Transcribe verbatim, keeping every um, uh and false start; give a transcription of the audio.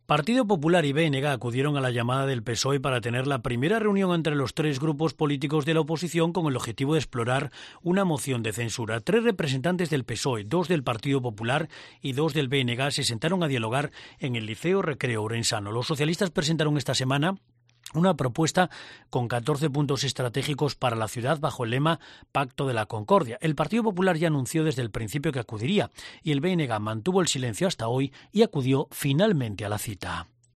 Partido Popular y B N G acudieron a la llamada del P S O E para tener la primera reunión entre los tres grupos políticos de la oposición con el objetivo de explorar una moción de censura. Tres representantes del P S O E, dos del Partido Popular y dos del B N G se sentaron a dialogar en el Liceo Recreo Ourensano. Los socialistas presentaron esta semana una propuesta con catorce puntos estratégicos para la ciudad bajo el lema Pacto de la Concordia. El Partido Popular ya anunció desde el principio que acudiría y el B N G mantuvo el silencio hasta hoy y acudió finalmente a la cita.